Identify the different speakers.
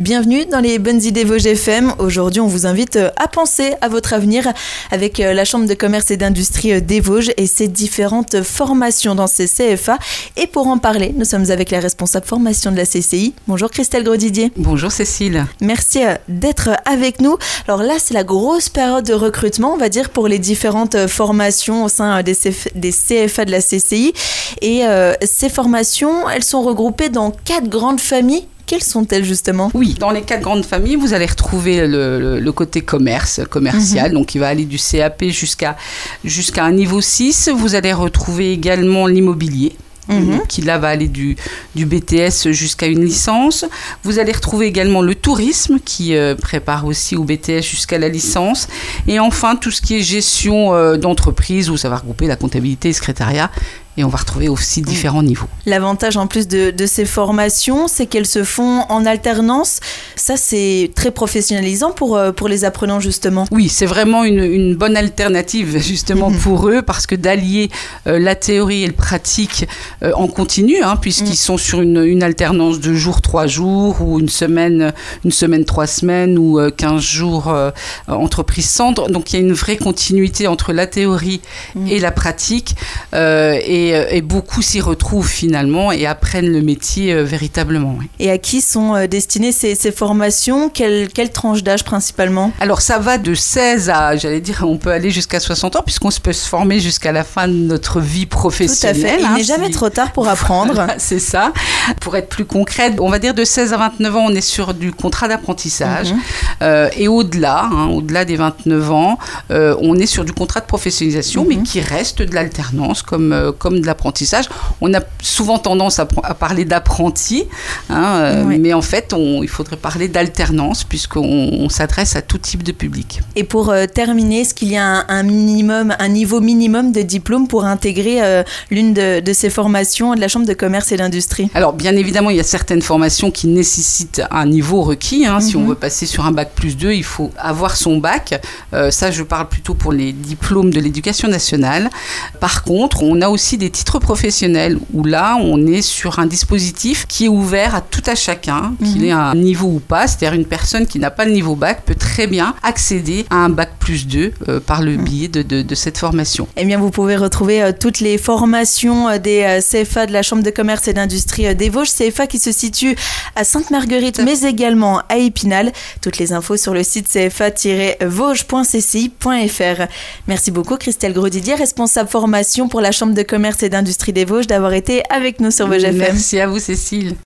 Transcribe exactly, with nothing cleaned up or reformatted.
Speaker 1: Bienvenue dans les bonnes idées Vosges F M. Aujourd'hui, on vous invite à penser à votre avenir avec la Chambre de commerce et d'industrie des Vosges et ses différentes formations dans ces C F A. Et pour en parler, nous sommes avec la responsable formation de la C C I. Bonjour Christelle Grosdidier.
Speaker 2: Bonjour Cécile.
Speaker 1: Merci d'être avec nous. Alors là, c'est la grosse période de recrutement, on va dire, pour les différentes formations au sein des C F A de la C C I. Et euh, ces formations, elles sont regroupées dans quatre grandes familles. Quelles sont-elles justement ?
Speaker 2: Oui, dans les quatre grandes familles, vous allez retrouver le, le, le côté commerce, commercial, mmh. donc il va aller du C A P jusqu'à, jusqu'à un niveau six. Vous allez retrouver également l'immobilier. Mmh. qui là va aller du, du B T S jusqu'à une licence. Vous allez retrouver également le tourisme qui euh, prépare aussi au B T S jusqu'à la licence. Et enfin, tout ce qui est gestion euh, d'entreprise où ça va regrouper la comptabilité et le secrétariat. Et on va retrouver aussi différents niveaux.
Speaker 1: L'avantage en plus de, de ces formations, c'est qu'elles se font en alternance. Ça, c'est très professionnalisant pour, pour les apprenants, justement.
Speaker 2: Oui, c'est vraiment une, une bonne alternative, justement, mmh. pour eux, parce que d'allier euh, la théorie et le pratique euh, en continu, hein, puisqu'ils mmh. sont sur une, une alternance de jours, trois jours, ou une semaine, une semaine, trois semaines, ou euh, quinze jours euh, entreprise-centre. Donc, il y a une vraie continuité entre la théorie mmh. et la pratique. Euh, et Et, et beaucoup s'y retrouvent finalement et apprennent le métier euh, véritablement. Oui.
Speaker 1: Et à qui sont euh, destinées ces, ces formations ? Quelle, quelle tranche d'âge principalement ?
Speaker 2: Alors ça va de seize à, j'allais dire, on peut aller jusqu'à soixante ans puisqu'on peut se former jusqu'à la fin de notre vie professionnelle.
Speaker 1: Tout à fait, il
Speaker 2: hein,
Speaker 1: n'est jamais
Speaker 2: si...
Speaker 1: trop tard pour apprendre.
Speaker 2: Voilà, c'est ça. Pour être plus concrète, on va dire de seize à vingt-neuf ans, on est sur du contrat d'apprentissage. Mm-hmm. euh, et au-delà, hein, au-delà des vingt-neuf ans, euh, on est sur du contrat de professionnalisation, mm-hmm. mais qui reste de l'alternance comme, euh, comme de l'apprentissage. On a souvent tendance à, à parler d'apprenti, hein, euh, oui. mais en fait, on, il faudrait parler d'alternance puisqu'on on s'adresse à tout type de public.
Speaker 1: Et pour euh, terminer, est-ce qu'il y a un, un minimum, un niveau minimum de diplôme pour intégrer euh, l'une de, de ces formations de la Chambre de commerce et d'industrie ?
Speaker 2: Alors, bien évidemment, il y a certaines formations qui nécessitent un niveau requis. Hein. Mm-hmm. Si on veut passer sur un bac plus deux, il faut avoir son bac. Euh, ça, je parle plutôt pour les diplômes de l'éducation nationale. Par contre, on a aussi des titres professionnels où là, on est sur un dispositif qui est ouvert à tout à chacun, mmh. qu'il ait un niveau ou pas. C'est-à-dire une personne qui n'a pas le niveau bac peut très bien accéder à un bac plus deux euh, par le mmh. biais de, de, de cette formation.
Speaker 1: Eh bien, vous pouvez retrouver euh, toutes les formations euh, des euh, C F A de la Chambre de commerce et d'industrie euh, des Vosges, C F A qui se situe à Sainte-Marguerite, mais également à Épinal. Toutes les infos sur le site c f a tiret vosges point c c i point f r. Merci beaucoup Christelle Grosdidier, responsable formation pour la Chambre de commerce et d'industrie des Vosges, d'avoir été avec nous sur Vosges F M.
Speaker 2: Merci à vous Cécile.